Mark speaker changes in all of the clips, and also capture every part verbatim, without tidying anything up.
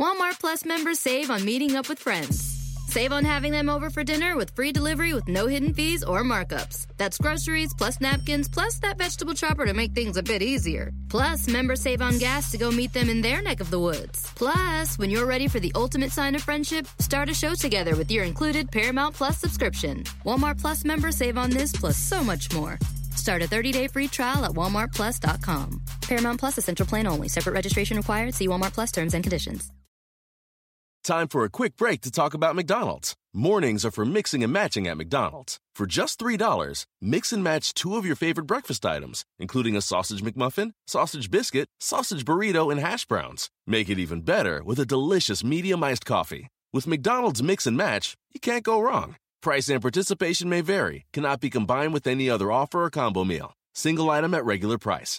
Speaker 1: Walmart Plus members save on meeting up with friends. Save on having them over for dinner with free delivery with no hidden fees or markups. That's groceries, plus napkins, plus that vegetable chopper to make things a bit easier. Plus, members save on gas to go meet them in their neck of the woods. Plus, when you're ready for the ultimate sign of friendship, start a show together with your included Paramount Plus subscription. Walmart Plus members save on this plus so much more. Start a thirty-day free trial at walmart plus dot com. Paramount Plus Essential Plan only. Separate registration required. See Walmart Plus terms and conditions.
Speaker 2: Time for a quick break to talk about McDonald's. Mornings are for mixing and matching at McDonald's. For just three dollars, mix and match two of your favorite breakfast items, including a sausage McMuffin, sausage biscuit, sausage burrito, and hash browns. Make it even better with a delicious medium iced coffee. With McDonald's Mix and Match, you can't go wrong. Price and participation may vary. Cannot be combined with any other offer or combo meal. Single item at regular price.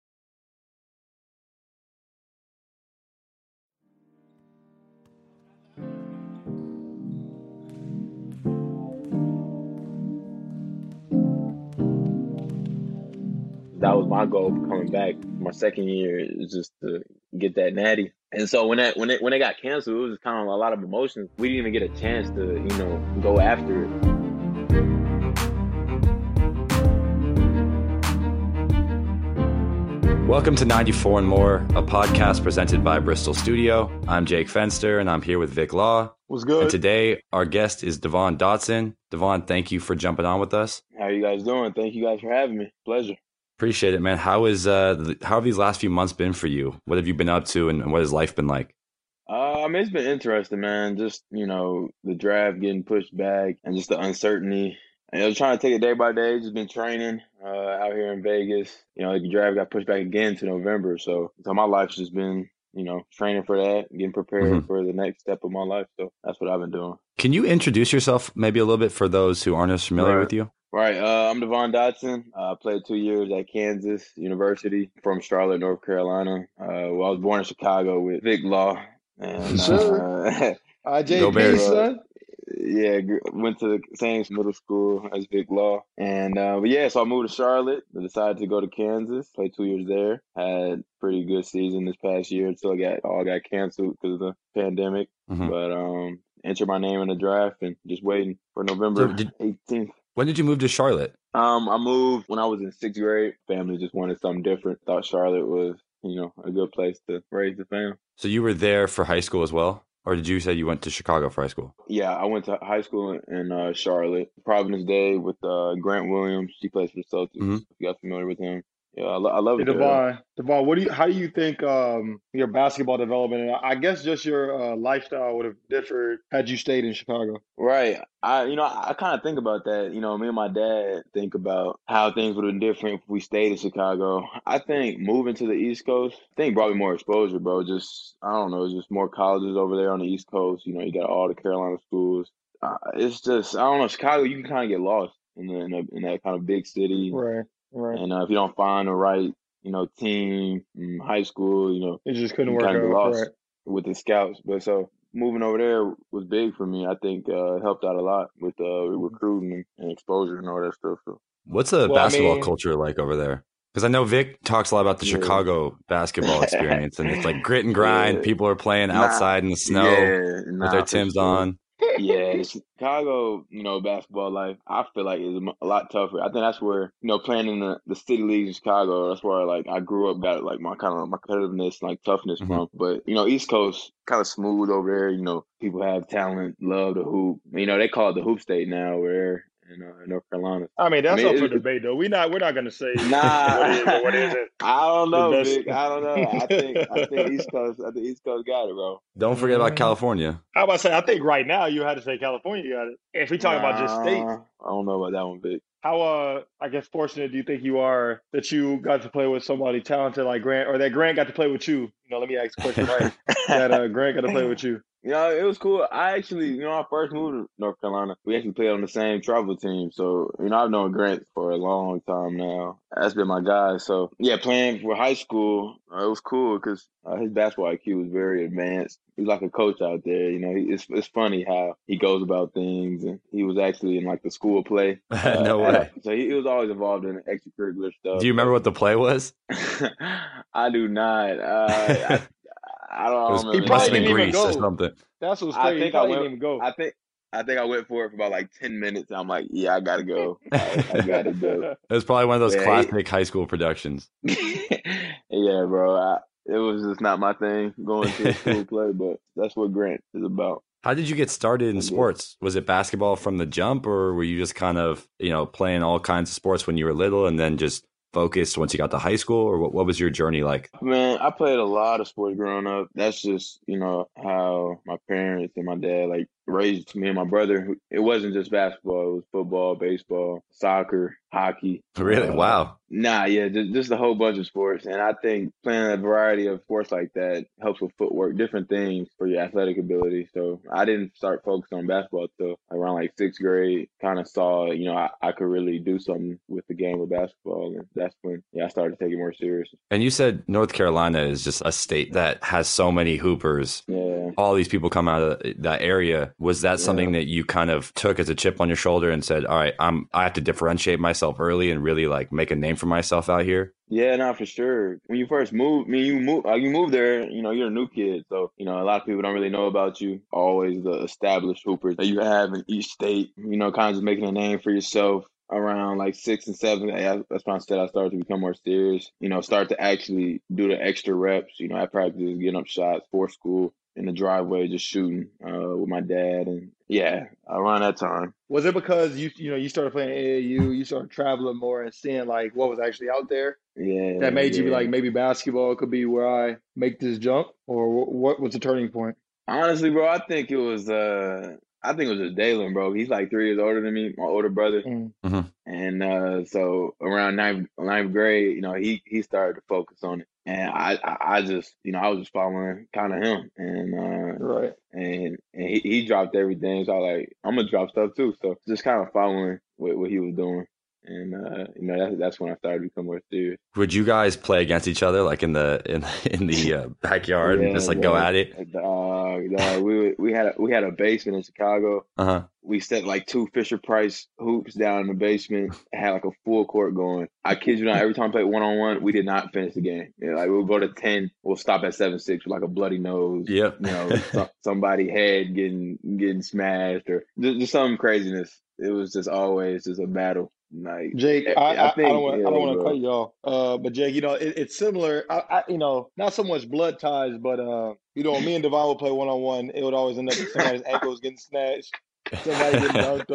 Speaker 3: That was my goal for coming back. My second year is just to get that natty. And so when that when it when it got canceled, it was kind of a lot of emotions. We didn't even get a chance to, you know, go after it.
Speaker 4: Welcome to ninety-four and More, a podcast presented by Bristol Studio. I'm Jake Fenster, and I'm here with Vic Law.
Speaker 5: What's good?
Speaker 4: And today, our guest is Devon Dotson. Devon, thank you for jumping on with us.
Speaker 3: How are you guys doing? Thank you guys for having me. Pleasure.
Speaker 4: Appreciate it, man. How is uh, the, how have these last few months been for you? What have you been up to, and, and what has life been like?
Speaker 3: Uh, I mean, it's been interesting, man. Just, you know, the draft getting pushed back and just the uncertainty. And I was trying to take it day by day. Just been training uh, out here in Vegas. You know, the draft got pushed back again to November. So, so my life's just been, you know, training for that, getting prepared mm-hmm. for the next step of my life. So that's what I've been doing.
Speaker 4: Can you introduce yourself maybe a little bit for those who aren't as familiar
Speaker 3: right.
Speaker 4: with you?
Speaker 3: Right. Uh, I'm Devon Dotson. I uh, played two years at Kansas University from Charlotte, North Carolina. Uh, well, I was born in Chicago with Vic Law. And,
Speaker 5: sure.
Speaker 3: Uh,
Speaker 5: I J P, son.
Speaker 3: Yeah, went to the same middle school as Vic Law. And, uh, but yeah, so I moved to Charlotte. I decided to go to Kansas, played two years there. Had pretty good season this past year until I got, all got canceled because of the pandemic. Mm-hmm. But um, entered my name in the draft and just waiting for November so did, eighteenth.
Speaker 4: When did you move to Charlotte?
Speaker 3: Um, I moved when I was in sixth grade. Family just wanted something different. Thought Charlotte was, you know, a good place to raise the family.
Speaker 4: So you were there for high school as well? Or did you say you went to Chicago for high school?
Speaker 3: Yeah, I went to high school in uh, Charlotte. Providence Day with uh, Grant Williams. He plays for the Celtics. Mm-hmm. If you got familiar with him. Yeah, I, lo- I love
Speaker 5: hey,
Speaker 3: it.
Speaker 5: Devon, Devon, what do you? How do you think um, your basketball development? And I guess just your uh, lifestyle would have differed had you stayed in Chicago.
Speaker 3: Right. I, you know, I, I kind of think about that. You know, me and my dad think about how things would have been different if we stayed in Chicago. I think moving to the East Coast, I think brought me more exposure, bro. Just I don't know, just more colleges over there on the East Coast. You know, you got all the Carolina schools. Uh, it's just I don't know, Chicago. You can kind of get lost in the, in, a, in that kind of big city.
Speaker 5: Right. Right.
Speaker 3: And uh, if you don't find the right, you know, team in high school, you know,
Speaker 5: it just couldn't
Speaker 3: you
Speaker 5: work
Speaker 3: kind of
Speaker 5: out
Speaker 3: lost
Speaker 5: right.
Speaker 3: with the scouts. But so moving over there was big for me. I think uh, it helped out a lot with uh, recruiting and exposure and all that stuff. So,
Speaker 4: what's the well, basketball I mean, culture like over there? Because I know Vic talks a lot about the yeah. Chicago basketball experience, and it's like grit and grind. Yeah. People are playing nah, outside in the snow yeah, nah, with their Timbs sure. on.
Speaker 3: Yeah, Chicago, you know, basketball life, I feel like is a lot tougher. I think that's where, you know, playing in the, the city leagues in Chicago, that's where, like, I grew up, got, like, my kind of my competitiveness, like, toughness mm-hmm. from. But, you know, East Coast, kind of smooth over there. You know, people have talent, love to hoop. You know, they call it the hoop state now over there in uh, North Carolina.
Speaker 5: I mean, that's
Speaker 3: I mean,
Speaker 5: up for debate, though. We not, we're not going to say
Speaker 3: nah,
Speaker 5: what is it, what is it.
Speaker 3: I don't know, Vic. I don't know. I think I think East Coast. I think East Coast got it, bro.
Speaker 4: Don't forget about California.
Speaker 5: I was about to say. I think right now you had to say California got it. If we talking
Speaker 3: nah,
Speaker 5: about just states,
Speaker 3: I don't know about that one, Vic.
Speaker 5: How uh, I guess fortunate do you think you are that you got to play with somebody talented like Grant, or that Grant got to play with you? You know, let me ask the question right. that uh, Grant got to play with you.
Speaker 3: You know, it was cool. I actually, you know, I first moved to North Carolina. We actually played on the same travel team. So, you know, I've known Grant for a long time now. That's been my guy. So, yeah, playing for high school, uh, it was cool because uh, his basketball I Q was very advanced. He's like a coach out there. You know, he, it's it's funny how he goes about things. And he was actually in, like, the school play. Uh,
Speaker 4: no way.
Speaker 3: So he, he was always involved in extracurricular stuff.
Speaker 4: Do you remember what the play was?
Speaker 3: I do not. Uh, I, I don't
Speaker 4: It was,
Speaker 3: remember.
Speaker 5: He
Speaker 4: it must have
Speaker 5: probably
Speaker 4: been
Speaker 5: didn't even
Speaker 4: Greece or
Speaker 5: go.
Speaker 4: something.
Speaker 5: That's what's
Speaker 3: I
Speaker 5: crazy. He
Speaker 3: think I
Speaker 5: probably
Speaker 3: went.
Speaker 5: didn't even go.
Speaker 3: I think. I think I went for it for about like ten minutes. And I'm like, yeah, I gotta go. I, I gotta go.
Speaker 4: It was probably one of those
Speaker 3: Yeah,
Speaker 4: classic high school productions.
Speaker 3: yeah, bro. I, it was just not my thing going to school play, but that's what Grant is about.
Speaker 4: How did you get started in
Speaker 3: I guess.
Speaker 4: sports? Was it basketball from the jump, or were you just kind of, you know, playing all kinds of sports when you were little and then just focused once you got to high school? Or what, what was your journey like?
Speaker 3: Man, I played a lot of sports growing up. That's just, you know, how my parents and my dad like raised me and my brother. It wasn't just basketball. It was football, baseball, soccer, hockey.
Speaker 4: Really?
Speaker 3: Uh,
Speaker 4: Wow.
Speaker 3: Nah, yeah, just, just a whole bunch of sports. And I think playing a variety of sports like that helps with footwork, different things for your athletic ability. So I didn't start focusing on basketball till around like sixth grade. Kind of saw, you know, I, I could really do something with the game of basketball. And that's when, yeah, I started to take it more serious.
Speaker 4: And you said North Carolina is just a state that has so many hoopers.
Speaker 3: Yeah.
Speaker 4: All these people come out of that area. Was that something that you kind of took as a chip on your shoulder and said, all right, I'm, I have to differentiate myself early and really like make a name for myself out here?
Speaker 3: Yeah, no, for sure. When you first move, I mean, you move, uh, you move there, you know, you're a new kid. So, you know, a lot of people don't really know about you. Always the established hoopers that you have in each state, you know, kind of just making a name for yourself. Around like six and seven, that's when I said I started to become more serious, you know, start to actually do the extra reps, you know, at practice, getting up shots for school, in the driveway, just shooting uh, with my dad. And yeah, around that time.
Speaker 5: Was it because you you know you started playing A A U, you started traveling more and seeing like what was actually out there?
Speaker 3: Yeah.
Speaker 5: That made
Speaker 3: yeah.
Speaker 5: you be like, maybe basketball could be where I make this jump? Or what was the turning point?
Speaker 3: Honestly, bro, I think it was uh I think it was just Dalen, bro. He's like three years older than me, my older brother.
Speaker 5: Mm-hmm.
Speaker 3: And uh, so around ninth, ninth grade, you know, he he started to focus on it. And I, I, I just, you know, I was just following kind of him. And uh,
Speaker 5: right.
Speaker 3: And and he, he dropped everything. So I was like, I'm gonna drop stuff too. So just kind of following what, what he was doing. And uh, you know, that's that's when I started to become more serious.
Speaker 4: Would you guys play against each other, like in the in in the uh, backyard,
Speaker 3: yeah,
Speaker 4: and just like
Speaker 3: yeah.
Speaker 4: go at it?
Speaker 3: Uh, uh, we we had a, we had a basement in Chicago.
Speaker 4: Uh huh.
Speaker 3: We set like two Fisher Price hoops down in the basement. Had like a full court going. I kid you not, every time we played one on one, we did not finish the game. You know, like we'll go to ten, we'll stop at seven six with like a bloody nose.
Speaker 4: Yep.
Speaker 3: You know, so, somebody head getting getting smashed or just, just some craziness. It was just always just a battle. Like
Speaker 5: Jake, I, I, I, think, I don't want
Speaker 3: yeah,
Speaker 5: I don't want to cut you off. Uh, but Jake, you know, it, it's similar. I, I, you know, not so much blood ties, but uh, you know, me and Devon would play one on one. It would always end up with somebody's ankles getting snatched, somebody getting dunked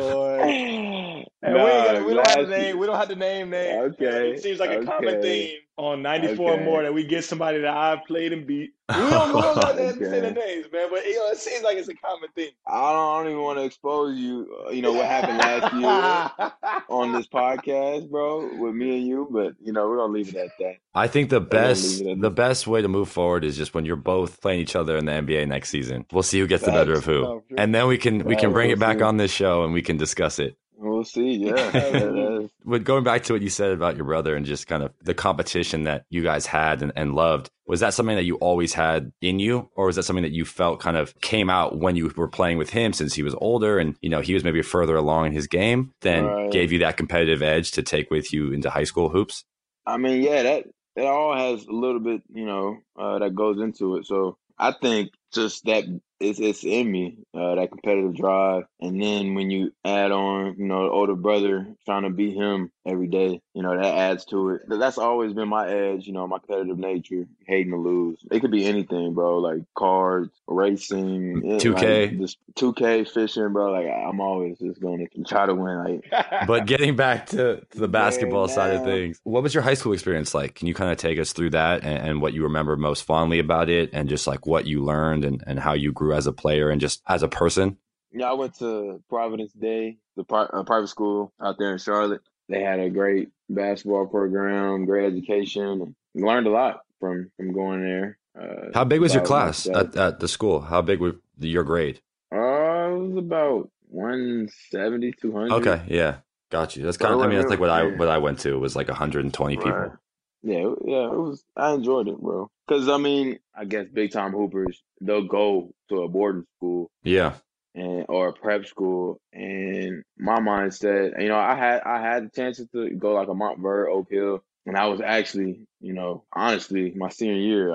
Speaker 5: on. And
Speaker 3: no,
Speaker 5: we, ain't gotta, we don't have to name. We don't have to name names.
Speaker 3: Okay,
Speaker 5: it seems like
Speaker 3: okay.
Speaker 5: a common theme on ninety-four
Speaker 3: okay.
Speaker 5: more that we get somebody that I've played and beat. We don't, we don't have to okay. say the names, man. But you know, it seems like it's a common theme.
Speaker 3: I don't, I don't even want to expose you. Uh, you know what happened last year on this podcast, bro, with me and you. But you know, we're gonna leave it at that.
Speaker 4: I think the best the best way to move forward is just when you're both playing each other in the N B A next season. We'll see who gets That's, the better of who, oh, sure. and then we can we can bring we'll it back see. on this show and we can discuss it.
Speaker 3: We'll see, yeah.
Speaker 4: But going back to what you said about your brother and just kind of the competition that you guys had and, and loved, was that something that you always had in you, or was that something that you felt kind of came out when you were playing with him since he was older and, you know, he was maybe further along in his game, then right. gave you that competitive edge to take with you into high school hoops?
Speaker 3: I mean, yeah, that, that all has a little bit, you know, uh, that goes into it. So I think just that it's it's in me, uh, that competitive drive. And then when you add on, you know, the older brother trying to beat him every day, you know, that adds to it. That's always been my edge, you know, my competitive nature, hating to lose. It could be anything, bro, like cards, racing,
Speaker 4: two K,
Speaker 3: like just two K fishing, bro. Like I'm always just going to try to win. Like,
Speaker 4: but getting back to, to the basketball yeah, side of things, what was your high school experience like? Can you kind of take us through that and, and what you remember most fondly about it, and just like what you learned and, and how you grew as a player and just as a person?
Speaker 3: Yeah, I went to Providence Day, the pri- uh, private school out there in Charlotte. They had a great basketball program, great education, and learned a lot from, from going there. Uh,
Speaker 4: How big was your class at, at the school? How big was your grade?
Speaker 3: Uh, it was about one seventy, two hundred.
Speaker 4: Okay, yeah, got you. That's kind of, I mean, that's like what I what I went to. It was like one hundred twenty people.
Speaker 3: Right. Yeah, yeah, it was. I enjoyed it, bro. Because I mean, I guess big time hoopers, they'll go to a boarding school,
Speaker 4: yeah,
Speaker 3: and or a prep school. And my mindset, you know, I had I had the chance to go like a Montverde, Oak Hill, and I was actually, you know, honestly, my senior year, I,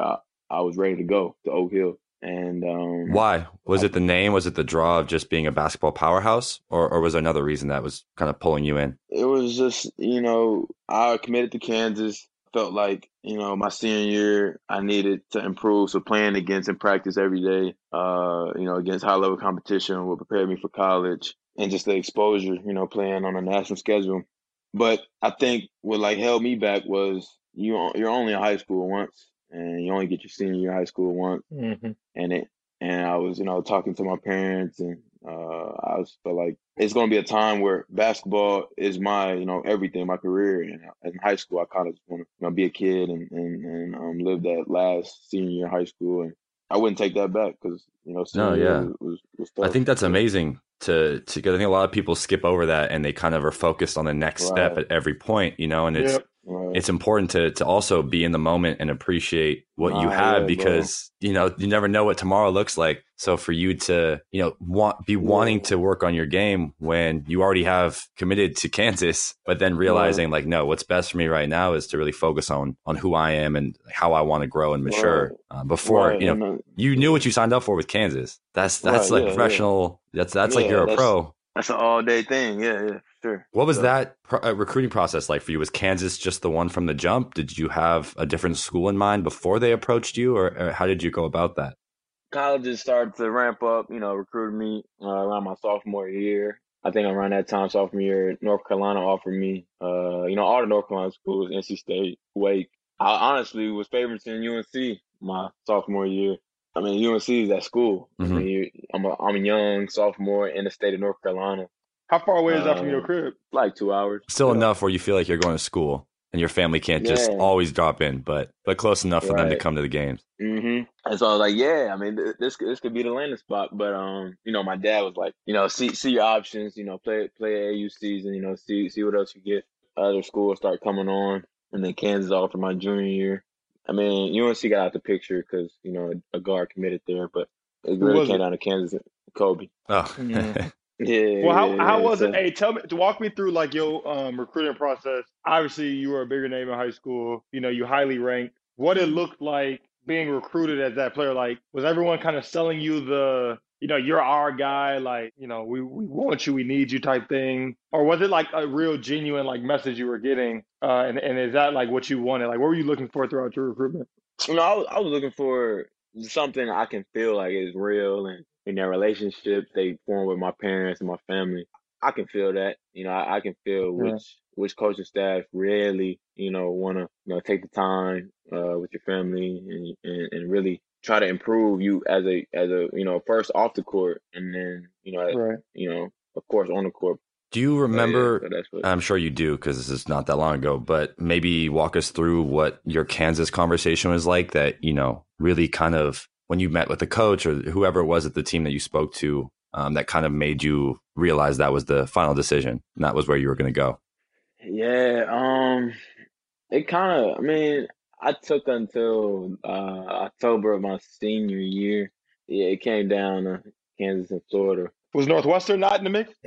Speaker 3: I was ready to go to Oak Hill. And um,
Speaker 4: why? Was
Speaker 3: I,
Speaker 4: it the name? Was it the draw of just being a basketball powerhouse, or or was there another reason that was kind of pulling you in?
Speaker 3: it was just, you know, I committed to Kansas. Felt like, you know, my senior year, I needed to improve. So playing against in practice every day, uh, you know, against high level competition would prepare me for college, and just the exposure, you know, playing on a national schedule. But I think what like held me back was you you're only in high school once, and you only get your senior year of high school once.
Speaker 5: Mm-hmm.
Speaker 3: And it and I was, you know, talking to my parents, and uh, I was felt like it's going to be a time where basketball is my, you know, everything, my career. And in high school, I kind of just want to, you know, be a kid and and, and um, live that last senior year of high school. And I wouldn't take that back because, you know, senior
Speaker 4: No,
Speaker 3: year
Speaker 4: yeah.
Speaker 3: was, was, was tough.
Speaker 4: I think that's amazing to to because I think a lot of people skip over that and they kind of are focused on the next step
Speaker 3: Right.
Speaker 4: at every point, you know, and it's
Speaker 5: Yep.
Speaker 3: Right.
Speaker 4: it's important to to also be in the moment and appreciate what you
Speaker 3: Nah,
Speaker 4: have
Speaker 3: yeah, bro.
Speaker 4: because you know you never know what tomorrow looks like. So for you to you know want be wanting
Speaker 3: Yeah.
Speaker 4: to work on your game when you already have committed to Kansas, but then realizing like no, what's best for me right now is to really focus on on who I am and how I want to grow and mature.
Speaker 3: Right.
Speaker 4: Uh, before
Speaker 3: Right.
Speaker 4: you
Speaker 3: And
Speaker 4: know
Speaker 3: uh,
Speaker 4: you knew what you signed up for with Kansas. That's that's
Speaker 3: right.
Speaker 4: like
Speaker 3: Yeah. Yeah.
Speaker 4: professional. That's that's like
Speaker 3: Yeah.
Speaker 4: you're a
Speaker 3: That's
Speaker 4: pro.
Speaker 3: that's an all day thing. Yeah. Yeah. Sure.
Speaker 4: What was
Speaker 3: So
Speaker 4: that pro- uh, recruiting process like for you? Was Kansas just the one from the jump? Did you have a different school in mind before they approached you, or, or how did you go about that?
Speaker 3: colleges started to ramp up, you know, recruiting me uh, around my sophomore year. I think around that time, sophomore year, North Carolina offered me, uh, you know, all the North Carolina schools, N C State, Wake. I honestly was favoriting U N C my sophomore year. I mean, U N C is that school. I
Speaker 4: Mm-hmm.
Speaker 3: mean, you, I'm a, I'm a young sophomore in the state of North Carolina.
Speaker 5: How far away is that from your
Speaker 3: Uh,
Speaker 5: crib?
Speaker 3: like two hours.
Speaker 4: Still
Speaker 5: Yeah.
Speaker 4: enough where you feel like you're going to school and your family can't just
Speaker 3: Yeah,
Speaker 4: always drop in, but but close enough for them to
Speaker 3: right.
Speaker 4: come to the games.
Speaker 3: hmm And so I was like, yeah, I mean, th- this could- this could be the landing spot. But um, you know, my dad was like, you know, see see your options. You know, play play A U season. You know, see see what else you get. Other schools start coming on, and then Kansas offered my junior year. I mean, U N C got out the picture because you know a, a guard committed there, but it
Speaker 5: Who
Speaker 3: really
Speaker 5: was
Speaker 3: came
Speaker 5: it?
Speaker 3: down to Kansas and Kobe.
Speaker 4: Oh,
Speaker 5: Mhm.
Speaker 3: Yeah,
Speaker 5: Well, how
Speaker 3: yeah,
Speaker 5: how
Speaker 3: yeah.
Speaker 5: was it?
Speaker 3: So
Speaker 5: Hey, tell me, to walk me through like your um, recruiting process. Obviously, you were a bigger name in high school. You know, you highly ranked. What it looked like being recruited as that player. Like, was everyone kind of selling you the, you know, you're our guy. Like, you know, we we want you, we need you type thing, or was it like a real genuine like message you were getting? Uh, and and is that like what you wanted? Like, what were you looking for throughout your recruitment?
Speaker 3: you know, I was, I was looking for something I can feel like is real, and in their relationships they form with my parents and my family. I can feel that. You know, I, I can feel
Speaker 5: Yeah.
Speaker 3: which which coaching staff really, you know, want to, you know, take the time uh, with your family and, and and really try to improve you as a as a you know first off the court, and then you know
Speaker 5: Right.
Speaker 3: you know of course on the court.
Speaker 4: do you
Speaker 3: So yeah,
Speaker 4: remember?
Speaker 3: so that's what.
Speaker 4: I'm sure you do because this is not that long ago, but maybe walk us through what your Kansas conversation was like that, you know, really kind of when you met with the coach or whoever it was at the team that you spoke to, um, that kind of made you realize that was the final decision and that was where you were going to go.
Speaker 3: Yeah, um, it kind of. I mean, I took until uh, October of my senior year. Yeah, it came down to Kansas and Florida.
Speaker 5: Was Northwestern not in the mix?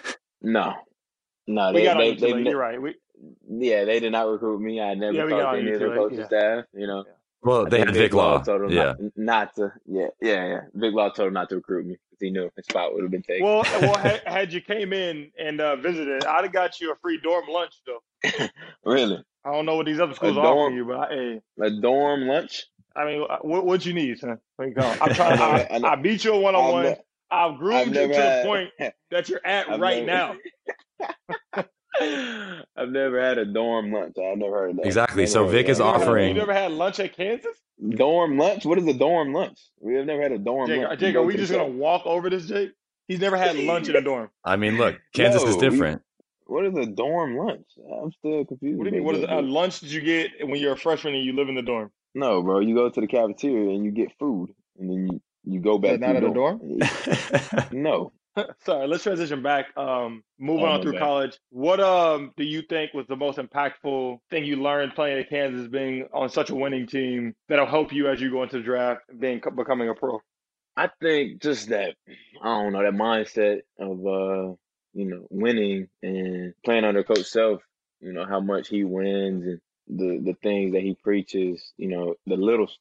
Speaker 3: No, no,
Speaker 5: We
Speaker 3: they
Speaker 5: got on
Speaker 3: they
Speaker 5: you too
Speaker 3: they
Speaker 5: late.
Speaker 3: ne-
Speaker 5: You're right. We
Speaker 3: yeah, they did not recruit me. I never
Speaker 5: yeah, we got
Speaker 3: talked to
Speaker 5: on you
Speaker 3: any of
Speaker 5: too
Speaker 3: their
Speaker 5: late.
Speaker 3: coaching
Speaker 5: Yeah.
Speaker 3: staff. You know,
Speaker 4: Well,
Speaker 3: I
Speaker 4: they
Speaker 3: think
Speaker 4: had
Speaker 3: Vic
Speaker 4: Vic
Speaker 3: Law
Speaker 4: Law.
Speaker 3: told him
Speaker 4: Yeah.
Speaker 3: not not to. Yeah, yeah, yeah. Vic Law told him not to recruit me because he knew his spot would have been taken.
Speaker 5: Well, well, had, had you came in and uh, visited, I'd have got you a free dorm lunch though.
Speaker 3: Really,
Speaker 5: I don't know what these other
Speaker 3: a
Speaker 5: schools are offering
Speaker 3: dorm
Speaker 5: you, but I, hey,
Speaker 3: a dorm lunch?
Speaker 5: I mean, uh, what what you need, son? Where you go? I'm
Speaker 3: I
Speaker 5: trying.
Speaker 3: never,
Speaker 5: I
Speaker 3: I, ne-
Speaker 5: I beat you a one on
Speaker 3: I've,
Speaker 5: one.
Speaker 3: ne-
Speaker 5: I've
Speaker 3: I've
Speaker 5: groomed you
Speaker 3: never
Speaker 5: to the
Speaker 3: had.
Speaker 5: point that you're at
Speaker 3: I've
Speaker 5: right
Speaker 3: never.
Speaker 5: now.
Speaker 3: I've never had a dorm lunch. I've never heard of that.
Speaker 4: Exactly.
Speaker 3: Never
Speaker 4: So
Speaker 3: heard
Speaker 4: Vic
Speaker 3: of
Speaker 4: is
Speaker 5: You
Speaker 3: that.
Speaker 5: never had you
Speaker 4: offering.
Speaker 5: never had lunch at Kansas?
Speaker 3: Dorm lunch? What is a dorm lunch? We have never had a dorm
Speaker 5: Jake,
Speaker 3: lunch.
Speaker 5: uh,
Speaker 3: You
Speaker 5: Jake, are
Speaker 3: go
Speaker 5: we
Speaker 3: to the
Speaker 5: just gonna
Speaker 3: cat.
Speaker 5: walk over this, Jake? He's never had lunch in a dorm.
Speaker 4: I mean, look, Kansas is
Speaker 3: No, we.
Speaker 4: different.
Speaker 3: What is a dorm lunch? I'm still confused
Speaker 5: What do you mean?
Speaker 3: about
Speaker 5: What is
Speaker 3: that.
Speaker 5: a
Speaker 3: But
Speaker 5: lunch did you get when you're a freshman and you live in the dorm?
Speaker 3: no, bro, you go to the cafeteria and you get food, and then you you go
Speaker 5: Is that
Speaker 3: back to
Speaker 5: not
Speaker 3: your
Speaker 5: at a
Speaker 3: dorm
Speaker 5: dorm?
Speaker 3: and eat. No,
Speaker 5: Sorry, let's transition back. Um, moving
Speaker 3: oh
Speaker 5: on
Speaker 3: my
Speaker 5: through
Speaker 3: bad.
Speaker 5: college. What um do you think was the most impactful thing you learned playing at Kansas, being on such a winning team that'll help you as you go into the draft, being becoming a pro?
Speaker 3: I think just that I don't know that mindset of uh you know winning and playing under Coach Self. You know how much he wins and the the things that he preaches. You know the little stuff.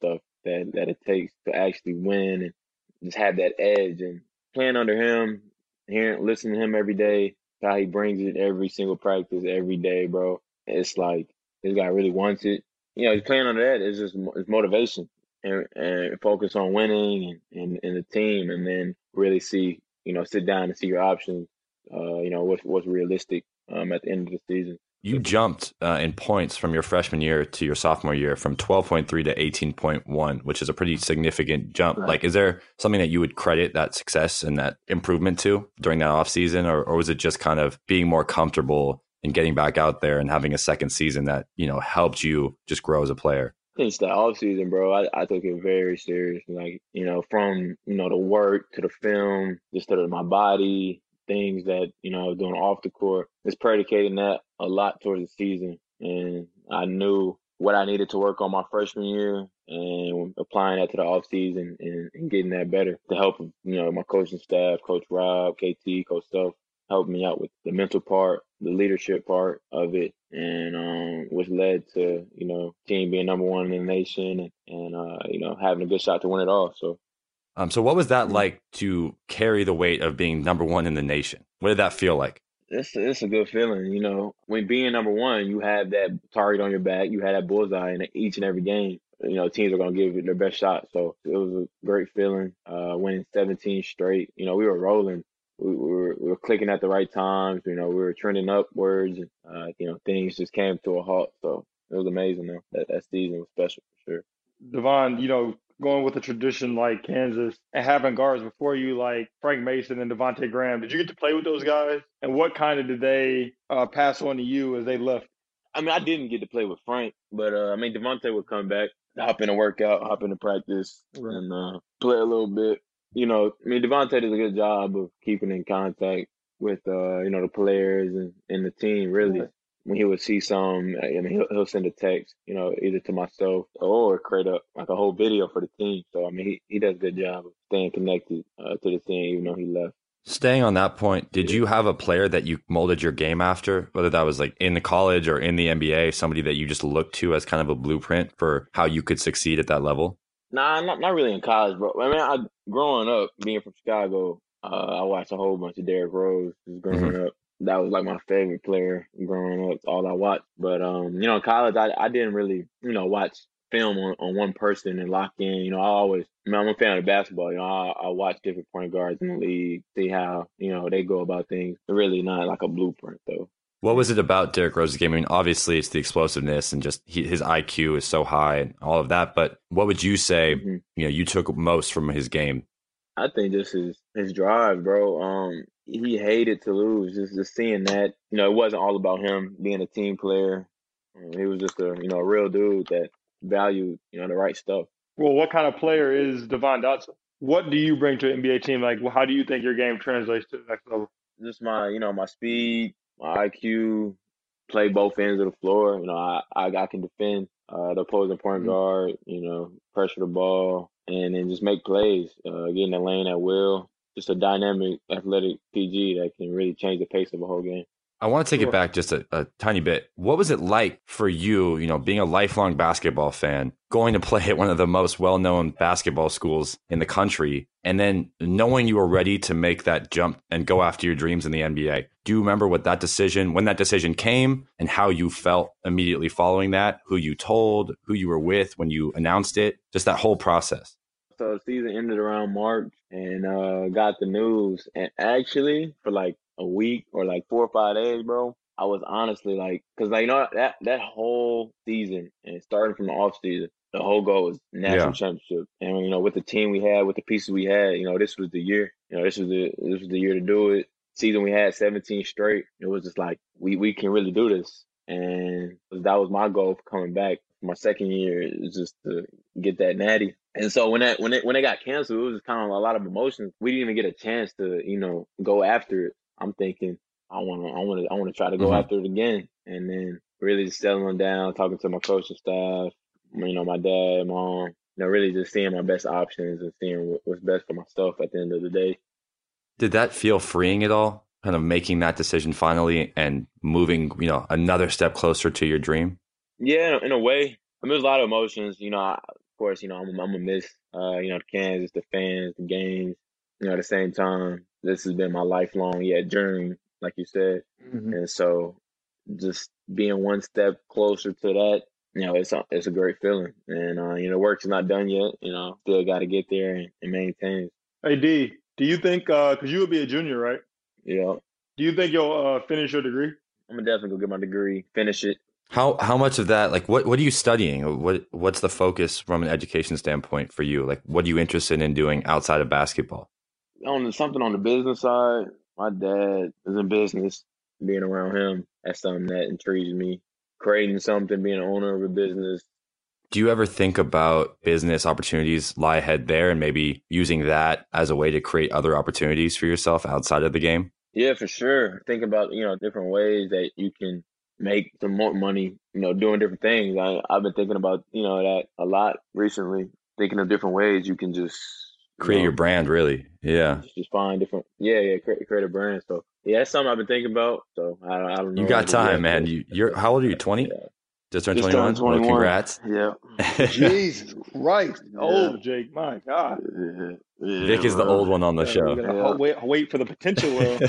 Speaker 3: that, that it takes to actually win and just have that edge. And playing under him, hearing, listening to him every day, how he brings it every single practice, every day, bro. It's like this guy really wants it. You know, he's playing under that. It's just it's motivation and, and focus on winning and, and, and the team, and then really see, you know, sit down and see your options. Uh, you know, what's what's realistic um, at the end of the season.
Speaker 4: You jumped uh, in points from your freshman year to your sophomore year from twelve point three to eighteen point one, which is a pretty significant jump. Right. Like, is there something that you would credit that success and that improvement to during that offseason, or, or was it just kind of being more comfortable and getting back out there and having a second season that, you know, helped you just grow as a player?
Speaker 3: I think it's the off season, bro. I, I took it very serious. Like, you know, from, you know, the work to the film, just to my body, things that, you know, I was doing off the court. It's predicating that a lot towards the season. And I knew what I needed to work on my freshman year and applying that to the off season and, and getting that better to help, you know, my coaching staff, Coach Rob, K T, Coach Self, helped me out with the mental part, the leadership part of it, and um, which led to, you know, team being number one in the nation and, and uh, you know, having a good shot to win it all. So,
Speaker 4: um, so what was that like to carry the weight of being number one in the nation? What did that feel like?
Speaker 3: It's it's a good feeling, you know. When being number one, you have that target on your back, you have that bullseye in each and every game. You know, teams are going to give it their best shot. So it was a great feeling, uh, winning seventeen straight. You know, we were rolling. We were, we were clicking at the right times. You know, we were trending upwards. And, uh, you know, things just came to a halt. So it was amazing, though. That, that season was special for sure.
Speaker 5: Devon, you know, going with a tradition like Kansas and having guards before you like Frank Mason and Devontae Graham, did you get to play with those guys? And what kind of did they uh, pass on to you as they left?
Speaker 3: I mean, I didn't get to play with Frank, but, uh, I mean, Devontae would come back, hop in a workout, hop into practice, right, and uh, play a little bit. You know, I mean, Devontae does a good job of keeping in contact with, uh, you know, the players and, and the team, really. Right. When he would see some, I mean, he'll, he'll send a text, you know, either to myself or create a, like a whole video for the team. So, I mean, he, he does a good job of staying connected uh, to the team, even though he left.
Speaker 4: Staying on that point, did you have a player that you molded your game after, whether that was like in the college or in the N B A, somebody that you just looked to as kind of a blueprint for how you could succeed at that level?
Speaker 3: Nah, not not really in college, bro. I mean, I growing up, being from Chicago, uh, I watched a whole bunch of Derrick Rose growing mm-hmm. up. That was like my favorite player growing up. It's all I watched. But um, you know, in college, I I didn't really, you know, watch film on, on one person and lock in. You know, I always, I mean, I'm a fan of basketball. You know, I, I watch different point guards in the league, see how, you know, they go about things. Really not like a blueprint, though.
Speaker 4: What was it about Derrick Rose's game? I mean, obviously it's the explosiveness and just he, his I Q is so high and all of that. But what would you say, mm-hmm. you know, you took most from his game?
Speaker 3: I think just his his drive, bro. Um, he hated to lose. Just just seeing that, you know, it wasn't all about him being a team player. Um, he was just a, you know, a real dude that valued, you know, the right stuff.
Speaker 5: Well, what kind of player is Devon Dotson? What do you bring to an N B A team? Like, well, how do you think your game translates to the next level?
Speaker 3: Just my, you know, my speed, my I Q, play both ends of the floor. You know, I, I, I can defend uh, the opposing point guard, you know, pressure the ball, and then just make plays, uh, get in the lane at will. Just a dynamic, athletic P G that can really change the pace of a whole game.
Speaker 4: I want to take sure. it back just a, a tiny bit. What was it like for you, you know, being a lifelong basketball fan, going to play at one of the most well-known basketball schools in the country, and then knowing you were ready to make that jump and go after your dreams in the N B A? Do you remember what that decision, when that decision came, and how you felt immediately following that, who you told, who you were with when you announced it, just that whole process?
Speaker 3: So the season ended around March and uh, got the news. And actually, for like a week or like four or five days, bro, I was honestly like, because like, you know, that that whole season and starting from the off season, the whole goal was national yeah. championship. And you know, with the team we had, with the pieces we had, you know, this was the year. You know, this was the this was the year to do it. Season we had seventeen straight. It was just like we we can really do this, and that was my goal for coming back. My second year is just to get that natty. And so when that when it when it got canceled, it was just kind of a lot of emotions. We didn't even get a chance to, you know, go after it. I'm thinking I want to I want to I want to try to go mm-hmm. after it again, and then really just settling down, talking to my coaching staff, you know, my dad, mom, you know, really just seeing my best options and seeing what's best for myself at the end of the day.
Speaker 4: Did that feel freeing at all? Kind of making that decision finally and moving, you know, another step closer to your dream?
Speaker 3: Yeah, in a way. I mean, there's a lot of emotions. You know, I, of course, you know, I'm, I'm gonna miss, uh, you know, the Kansas, the fans, the games. You know, at the same time, this has been my lifelong, yeah, journey, like you said.
Speaker 5: Mm-hmm.
Speaker 3: And so, just being one step closer to that, you know, it's a, it's a great feeling. And uh, you know, work's not done yet. You know, still got to get there and, and maintain.
Speaker 5: Hey D, do you think because uh, you would be a junior, right?
Speaker 3: Yeah.
Speaker 5: Do you think you'll uh, finish your degree?
Speaker 3: I'm gonna definitely go get my degree, finish it.
Speaker 4: How how much of that, like, what what are you studying? What what's the focus from an education standpoint for you? Like, what are you interested in doing outside of basketball?
Speaker 3: On the, something on the business side, my dad is in business. Being around him, that's something that intrigues me. Creating something, being an owner of a business.
Speaker 4: Do you ever think about business opportunities lie ahead there and maybe using that as a way to create other opportunities for yourself outside of the game?
Speaker 3: Yeah, for sure. Think about, you know, different ways that you can make some more money, you know, doing different things. I, I've been thinking about, you know, that a lot recently, thinking of different ways you can just you
Speaker 4: create
Speaker 3: know,
Speaker 4: your brand, really. Yeah.
Speaker 3: Just, just find different, yeah, yeah, create, create a brand. So, yeah, that's something I've been thinking about. So, I, I don't know.
Speaker 4: You got time, man. You, you're, how old are you, twenty?
Speaker 3: Yeah.
Speaker 4: Just turned
Speaker 3: Just
Speaker 4: twenty-one?
Speaker 3: twenty-one.
Speaker 4: Well, congrats.
Speaker 3: Yeah.
Speaker 5: Jesus Christ.
Speaker 3: Yeah.
Speaker 5: Oh, Jake, my God.
Speaker 3: Yeah, yeah,
Speaker 4: Vic is the
Speaker 3: bro.
Speaker 4: old one on the
Speaker 5: Yeah,
Speaker 4: show.
Speaker 5: we gotta
Speaker 3: Yeah.
Speaker 5: ho- wait, wait for the potential world.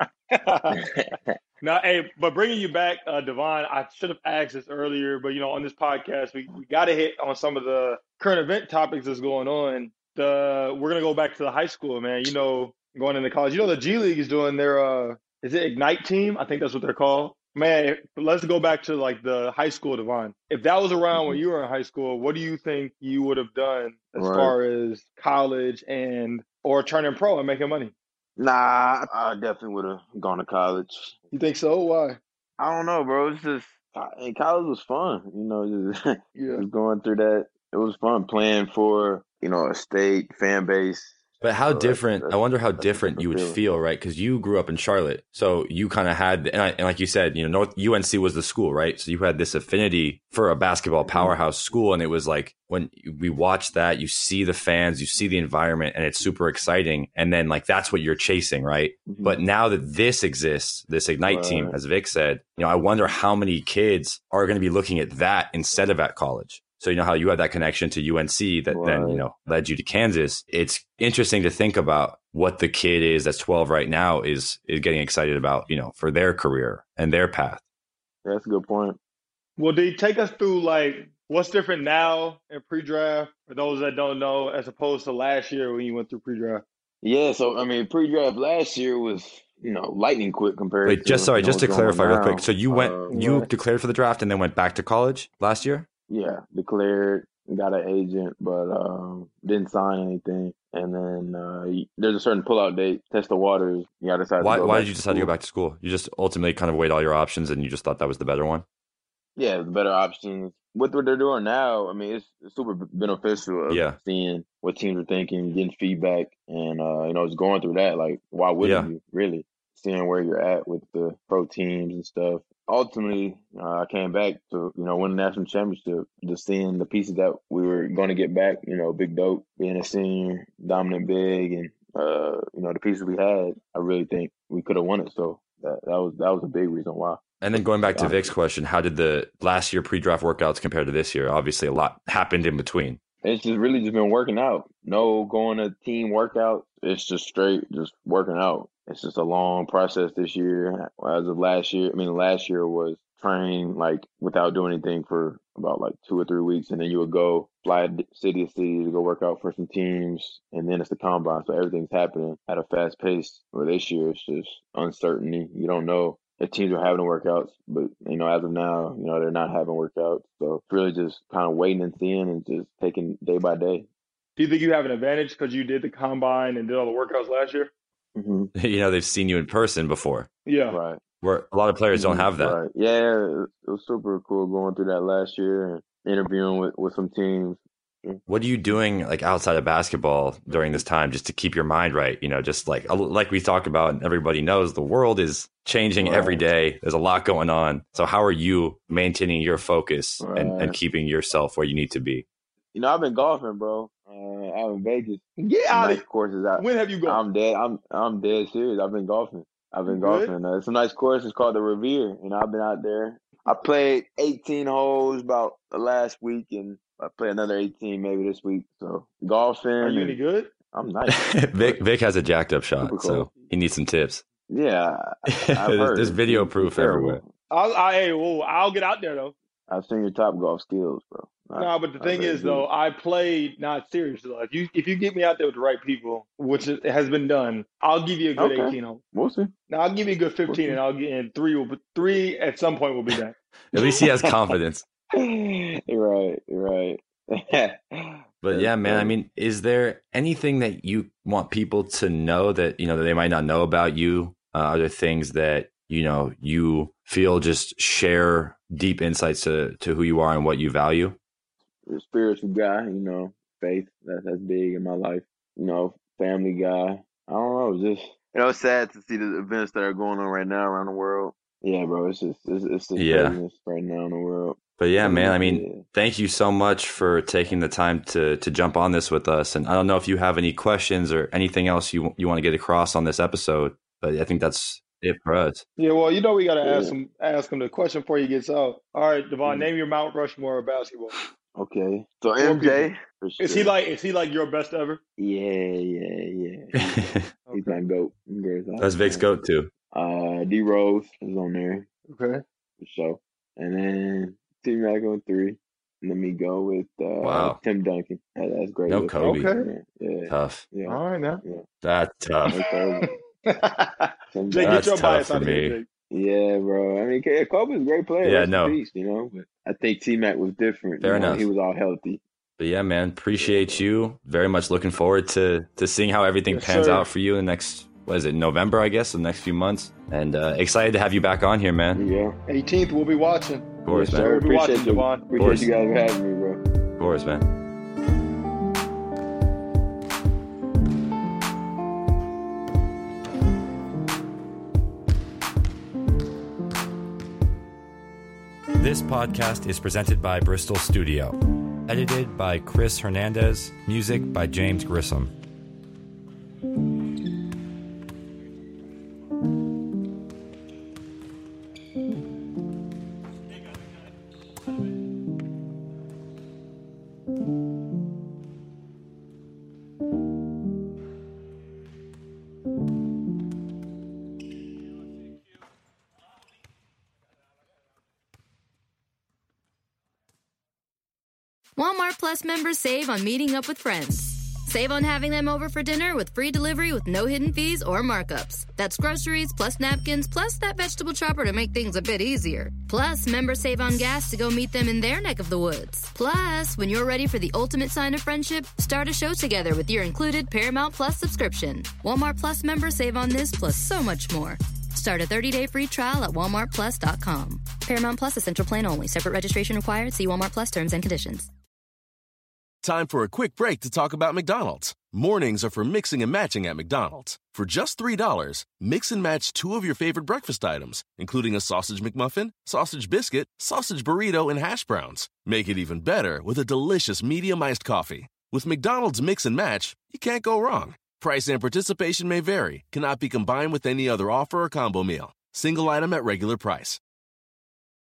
Speaker 5: Now, hey, but bringing you back, uh, Devon, I should have asked this earlier, but you know, on this podcast, we, we got to hit on some of the current event topics that's going on. The we're gonna go back to the high school, man. You know, going into college. You know, the G League is doing their uh, is it Ignite team? I think that's what they're called. Man, let's go back to like the high school, Devon. If that was around when you were in high school, what do you think you would have done as
Speaker 3: Right.
Speaker 5: far as college and or turning pro and making money?
Speaker 3: Nah, I definitely would have gone to college.
Speaker 5: You think so? Why?
Speaker 3: I don't know, bro. It's just and college was fun. You know, just,
Speaker 5: Yeah.
Speaker 3: just going through that. It was fun playing for you know a state fan base.
Speaker 4: But how
Speaker 3: So that's-
Speaker 4: different,
Speaker 3: that's-
Speaker 4: I wonder how
Speaker 3: that's a
Speaker 4: different you would
Speaker 3: different
Speaker 4: feel, right? Because you grew up in Charlotte. So you kind of had, and, I, and like you said, you know, North U N C was the school, right? So you had this affinity for a basketball powerhouse school. And it was like when we watch that, you see the fans, you see the environment, and it's super exciting. And then like that's what you're chasing, right?
Speaker 3: Mhm.
Speaker 4: But now that this exists, this Ignite team,
Speaker 3: Right.
Speaker 4: as Vic said, you know, I wonder how many kids are going to be looking at that instead of at college. So, you know, how you had that connection to U N C that then, you
Speaker 3: Right.
Speaker 4: know, led you to Kansas. It's interesting to think about what the kid is that's twelve right now is, is getting excited about, you know, for their career and their path.
Speaker 3: That's a good point.
Speaker 5: Well, D, take us through like what's different now in pre-draft for those that don't know, as opposed to last year when you went through pre-draft.
Speaker 3: Yeah, so I mean, pre-draft last year was you know lightning quick compared.
Speaker 4: Wait,
Speaker 3: to,
Speaker 4: just sorry,
Speaker 3: you know,
Speaker 4: just to
Speaker 3: what's going
Speaker 4: clarify
Speaker 3: on
Speaker 4: real
Speaker 3: now.
Speaker 4: quick. So you went,
Speaker 3: Uh,
Speaker 4: you
Speaker 5: right.
Speaker 4: declared for the draft and then went back to college last year?
Speaker 3: Yeah, declared, got an agent, but um, didn't sign anything. And then uh, y- there's a certain pullout date, test the waters. You got to decide.
Speaker 4: Why,
Speaker 3: to go
Speaker 4: why
Speaker 3: back
Speaker 4: did you decide to go
Speaker 3: school.
Speaker 4: back to school? You just ultimately kind of weighed all your options and you just thought that was the better one?
Speaker 3: Yeah, the better options. With what they're doing now, I mean, it's, it's super beneficial of
Speaker 4: Yeah.
Speaker 3: seeing what teams are thinking, getting feedback, and uh, you know, just going through that. Like, why wouldn't
Speaker 4: Yeah.
Speaker 3: you really seeing where you're at with the pro teams and stuff? Ultimately, uh, I came back to you know win the national championship. Just seeing the pieces that we were going to get back. You know, Big Dope being a senior, dominant big, and uh, you know the pieces we had. I really think we could have won it. So that that was that was a big reason why.
Speaker 4: And then going back to
Speaker 3: Yeah.
Speaker 4: Vic's question, how did the last year pre-draft workouts compare to this year? Obviously, a lot happened in between.
Speaker 3: It's just really just been working out. No going to team workout. It's just straight just working out. It's just a long process this year. As of last year, I mean, last year was train like without doing anything for about like two or three weeks, and then you would go fly d- city to city to go work out for some teams, and then it's the combine. So everything's happening at a fast pace. Well, this year it's just uncertainty. You don't know if teams are having workouts, but you know, as of now, you know, they're not having workouts. So it's really just kind of waiting and seeing and just taking day by day.
Speaker 5: Do you think you have an advantage because you did the combine and did all the workouts last year?
Speaker 3: hmm
Speaker 4: You know, they've seen you in person before,
Speaker 5: Yeah.
Speaker 3: Right.
Speaker 4: where a lot of players don't
Speaker 3: Mhm.
Speaker 4: have that.
Speaker 3: Right. Yeah, it it was super cool going through that last year and interviewing with, with some teams.
Speaker 4: What are you doing like outside of basketball during this time just to keep your mind right? You know, just like like we talk about and everybody knows the world is changing
Speaker 3: Right.
Speaker 4: every day. There's a lot going on. So how are you maintaining your focus and, and
Speaker 3: Right.
Speaker 4: keeping yourself where you need to be?
Speaker 3: You know, I've been golfing, bro. Uh, out in Vegas.
Speaker 5: Get
Speaker 3: Some
Speaker 5: out
Speaker 3: nice
Speaker 5: of
Speaker 3: courses out.
Speaker 5: When have you gone?
Speaker 3: I'm dead. I'm I'm dead serious. I've been golfing. I've been
Speaker 5: You good?
Speaker 3: golfing. Uh, some nice courses called the Revere. You know, I've been out there. I played eighteen holes about the last week, and I play another eighteen maybe this week. So golfing.
Speaker 5: Are you any good?
Speaker 3: I'm nice.
Speaker 4: Vic Vic has a jacked up shot,
Speaker 3: Super cool.
Speaker 4: so he needs some tips.
Speaker 3: Yeah, I've
Speaker 4: there's,
Speaker 3: heard.
Speaker 4: there's video proof everywhere.
Speaker 5: I'll, I, hey, whoa, I'll get out there though.
Speaker 3: I've seen your top golf skills, bro.
Speaker 5: No, nah, but the thing is,
Speaker 3: good.
Speaker 5: though, I played not seriously. If you if you get me out there with the right people, which is, has been done, I'll give you a good
Speaker 3: okay.
Speaker 5: eighteen home.
Speaker 3: We'll see.
Speaker 5: Now I'll give you a good fifteen, we'll and I'll get in three. Will three at some point will be that.
Speaker 4: At least he has confidence.
Speaker 3: You're right. You're right.
Speaker 4: But yeah, man, I mean, is there anything that you want people to know that, you know, that they might not know about you? Uh, are there things that, you know, you feel just share deep insights to, to who you are and what you value?
Speaker 3: A spiritual guy, you know, faith, that, that's big in my life. You know, family guy. I don't know, just, you know, it's sad to see the events that are going on right now around the world. Yeah, bro, it's just, it's, it's just
Speaker 4: yeah.
Speaker 3: craziness right now in the world.
Speaker 4: But yeah, man, I mean, thank you so much for taking the time to to jump on this with us. And I don't know if you have any questions or anything else you you want to get across on this episode, but I think that's it for us.
Speaker 5: Yeah, well, you know, we got to yeah. ask him ask him the question before he gets out. All right, Devon, yeah. name your Mount Rushmore of basketball.
Speaker 3: Okay, so M J,
Speaker 5: for sure. is he like is he like your best ever?
Speaker 3: Yeah, yeah, yeah. He's, okay. he's my goat.
Speaker 4: That's Vic's goat too.
Speaker 3: Uh, D Rose is on there.
Speaker 5: Okay,
Speaker 3: for sure. And then T Mac on three. Let me go with uh,
Speaker 4: wow.
Speaker 3: Tim Duncan. Yeah, that's great.
Speaker 4: No Kobe.
Speaker 5: Okay.
Speaker 3: Yeah.
Speaker 4: Tough.
Speaker 5: Yeah. All right now.
Speaker 3: Yeah.
Speaker 4: That's tough.
Speaker 5: Jake, get your bias out of here,
Speaker 3: Yeah, bro. I mean, Kobe's a great player.
Speaker 4: Yeah,
Speaker 3: That's
Speaker 4: no.
Speaker 3: Beast, you know, but I think T Mac was different.
Speaker 4: Fair
Speaker 3: you know?
Speaker 4: enough.
Speaker 3: He was all healthy.
Speaker 4: But yeah, man, appreciate you very much. Looking forward to to seeing how everything
Speaker 5: yes,
Speaker 4: pans
Speaker 5: sir.
Speaker 4: out for you in the next, what is it, November, I guess, the next few months. And uh, excited to have you back on here, man.
Speaker 3: Yeah.
Speaker 5: eighteenth, we'll be watching.
Speaker 4: Of course,
Speaker 3: yes,
Speaker 4: man.
Speaker 5: We'll be
Speaker 3: appreciate
Speaker 5: watching,
Speaker 3: you,
Speaker 5: Devon.
Speaker 3: Appreciate you guys for having me, bro.
Speaker 4: Of course, man. This podcast is presented by Bristol Studio. Edited by Chris Hernandez. Music by James Grissom.
Speaker 1: Walmart Plus members save on meeting up with friends. Save on having them over for dinner with free delivery with no hidden fees or markups. That's groceries plus napkins plus that vegetable chopper to make things a bit easier. Plus, members save on gas to go meet them in their neck of the woods. Plus, when you're ready for the ultimate sign of friendship, start a show together with your included Paramount Plus subscription. Walmart Plus members save on this plus so much more. Start a thirty-day free trial at walmart plus dot com. Paramount Plus Essential Plan only. Separate registration required. See Walmart Plus terms and conditions.
Speaker 2: Time for a quick break to talk about McDonald's. Mornings are for mixing and matching at McDonald's. For just three dollars, mix and match two of your favorite breakfast items, including a sausage McMuffin, sausage biscuit, sausage burrito, and hash browns. Make it even better with a delicious medium iced coffee. With McDonald's Mix and Match, you can't go wrong. Price and participation may vary. Cannot be combined with any other offer or combo meal. Single item at regular price.